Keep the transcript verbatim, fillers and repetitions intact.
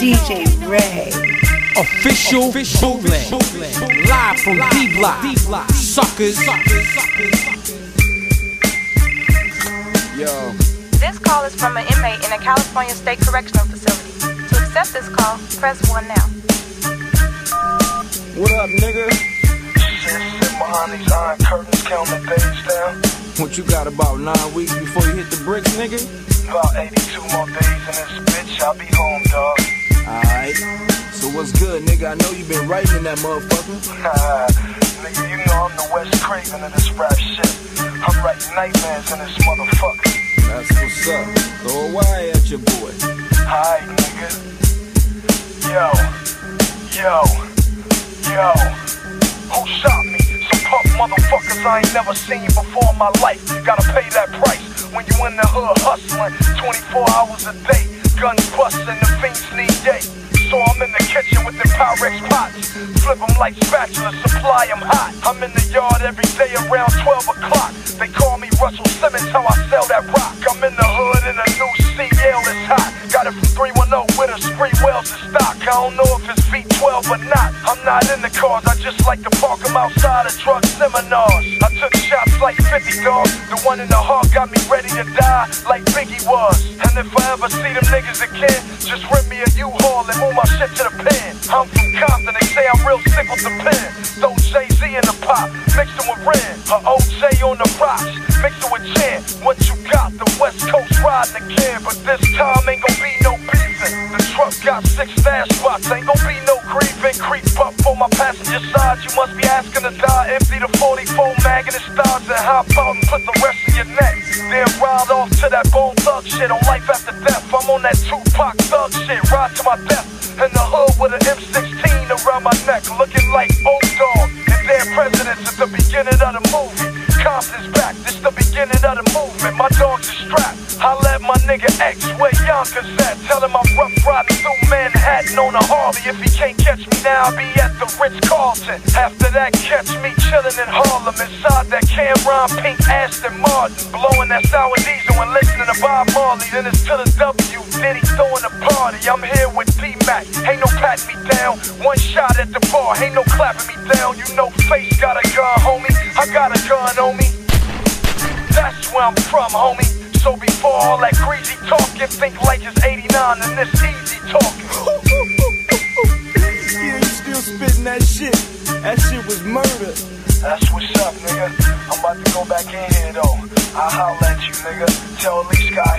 D J Ray. Official, Official bootleg. bootleg. Live from D-Block. Suckers. Yo. This call is from an inmate in a California State Correctional Facility. To accept this call, press one now. What up, nigga? Sit behind these iron curtains, counting the days down. What you got, about nine weeks before you hit the bricks, nigga? About eighty-two more days in this bitch, I'll be home, dog. Alright. So what's good, nigga? I know you been writing in that motherfucker. Nah, nigga, you know I'm the West Craven of this rap shit. I'm writing nightmares in this motherfucker. That's what's up. Throw a wire at your boy. Alright, nigga. Yo. Yo. Yo. Who shot me? Some punk motherfuckers I ain't never seen before in my life. Gotta pay that price when you in the hood hustling twenty-four hours a day. Guns bustin', the fiends need day. So I'm in the kitchen with the Pyrex pots. Flip them like spatulas, supply them hot. I'm in the yard every day around twelve o'clock. They call me Russell Simmons, how I sell that rock. I'm in the hood in a new C L that's hot. Got it from three one oh with a spree wells in stock. I don't know if it's V twelve or not. I'm not in the cars, I just like to park them outside of drug seminars. I took shots like fifty dogs. The one in the heart got me ready to die like Biggie was. And if I ever see them niggas again, just rent me a U-Haul and move my shit to the pen. I'm from Compton, they say I'm real sick with the pen. Throw Jay-Z in the pot, mix them with Ren. Or O J on the rocks, mix it with Chan. What you got, the West Coast riding again. But this time ain't gon' be no beefing. The truck got six stash spots, ain't gon' be no grieving. Creep up on my passenger side, you must be asking to die. Empty the forty-four mag in the stars and hop out and put the rest of your neck. Then ride off to that Bone Thug shit on life after death. I'm on that Tupac Thug shit, ride to my death. In the hood with an M sixteen around my neck, looking like old dog. And their presidents at the beginning of the movie. Compton's back, this the beginning of the movement. My dogs are strapped. I let my nigga X where Yonkers at. Tell him I'm rough riding through Manhattan on a Harley. If he can't catch me now, I'll be at the Ritz-Carlton. After that, catch me chillin' in Harlem inside that Cameron Pink Aston Martin, blowing that sour diesel and listening to Bob Marley. Then it's to the W, Diddy throwing a party. I'm here with D-Mac, ain't no patting me down. One shot at the bar, ain't no clapping me down. You know Face got a gun, homie. I got a gun on me. That's where I'm from, homie. So before all that greasy talking, think like it's eighty-nine and this easy talking. Yeah, you still spitting that shit. That shit was murder. That's what's up, nigga. I'm about to go back in here, though. I'll holler at you, nigga. Tell Lee Scott